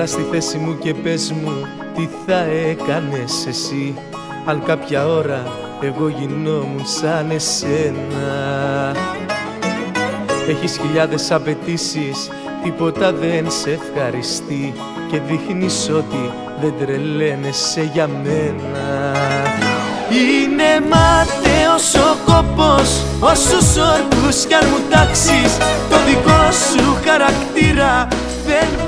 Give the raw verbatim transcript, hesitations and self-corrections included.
στη θέση μου και πες μου τι θα έκανες εσύ αν κάποια ώρα εγώ γινόμουν σαν εσένα. Έχεις χιλιάδες απαιτήσεις, τίποτα δεν σε ευχαριστεί και δείχνεις ότι δεν τρελαίνεσαι για μένα. Είναι μάταιος ο κόπος, όσους όρκους κι αν μου τάξεις, το δικό σου χαρακτήρα δεν